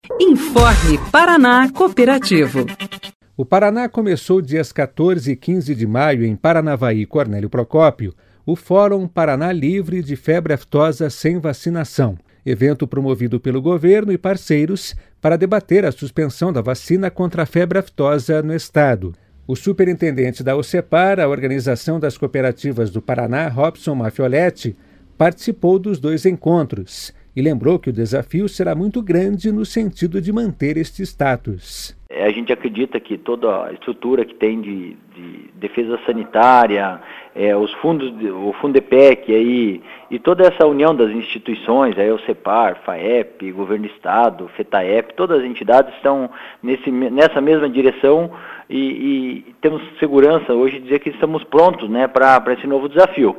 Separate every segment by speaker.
Speaker 1: Informe Paraná Cooperativo.
Speaker 2: O Paraná começou dias 14 e 15 de maio em Paranavaí, Cornélio Procópio, o Fórum Paraná Livre de Febre Aftosa Sem Vacinação, evento promovido pelo governo e parceiros para debater a suspensão da vacina contra a febre aftosa no estado. O superintendente da OCEPAR, a Organização das Cooperativas do Paraná, Robson Mafioletti, participou dos dois encontros e lembrou que o desafio será muito grande no sentido de manter este status.
Speaker 3: A gente acredita que toda a estrutura que tem de defesa sanitária, o Fundepec aí, e toda essa união das instituições, a OCEPAR, FAEP, Governo do Estado, FETAEP, todas as entidades estão nessa mesma direção e temos segurança hoje de dizer que estamos prontos, né, para esse novo desafio.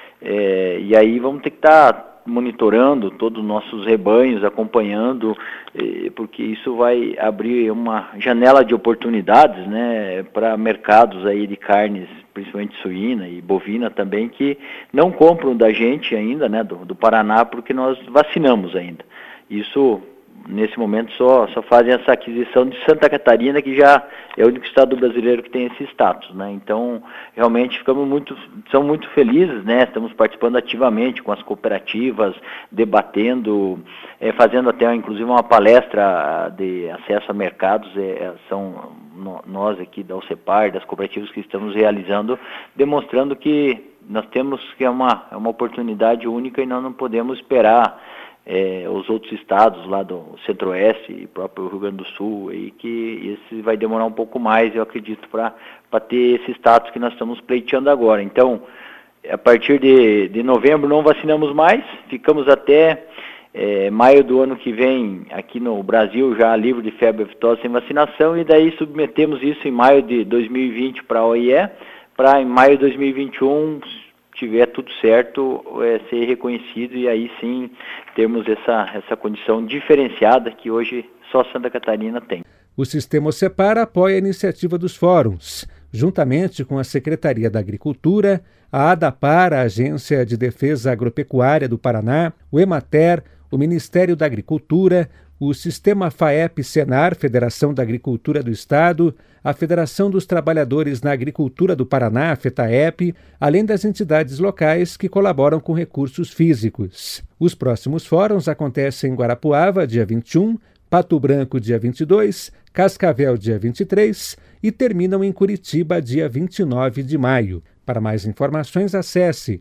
Speaker 3: E aí vamos ter que estar monitorando todos os nossos rebanhos, acompanhando, porque isso vai abrir uma janela de oportunidades, né, para mercados aí de carnes, principalmente suína e bovina também, que não compram da gente ainda, né, do Paraná, porque nós vacinamos ainda. Isso, nesse momento, só fazem essa aquisição de Santa Catarina, que já é o único estado brasileiro que tem esse status, né? Então, realmente, somos muito felizes, né? Estamos participando ativamente com as cooperativas, debatendo, fazendo até, inclusive, uma palestra de acesso a mercados, são nós aqui da OCEPAR, das cooperativas que estamos realizando, demonstrando que nós temos que é uma oportunidade única e nós não podemos esperar os outros estados lá do Centro-Oeste e próprio Rio Grande do Sul, e que esse vai demorar um pouco mais, eu acredito, para ter esse status que nós estamos pleiteando agora. Então, a partir de novembro não vacinamos mais, ficamos até maio do ano que vem aqui no Brasil já livre de febre aftosa sem vacinação, e daí submetemos isso em maio de 2020 para a OIE, para em maio de 2021, tiver tudo certo, ser reconhecido e aí sim termos essa condição diferenciada que hoje só Santa Catarina tem.
Speaker 2: O Sistema OCEPAR apoia a iniciativa dos fóruns, juntamente com a Secretaria da Agricultura, a ADAPAR, a Agência de Defesa Agropecuária do Paraná, o EMATER, o Ministério da Agricultura, o Sistema FAEP-Senar, Federação da Agricultura do Estado, a Federação dos Trabalhadores na Agricultura do Paraná, FETAEP, além das entidades locais que colaboram com recursos físicos. Os próximos fóruns acontecem em Guarapuava, dia 21, Pato Branco, dia 22, Cascavel, dia 23 e terminam em Curitiba, dia 29 de maio. Para mais informações, acesse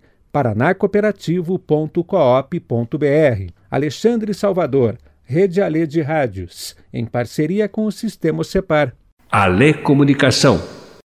Speaker 2: paranacooperativo.coop.br. Alexandre Salvador, Rede Alê de Rádios, em parceria com o Sistema OCEPAR.
Speaker 4: Alê Comunicação.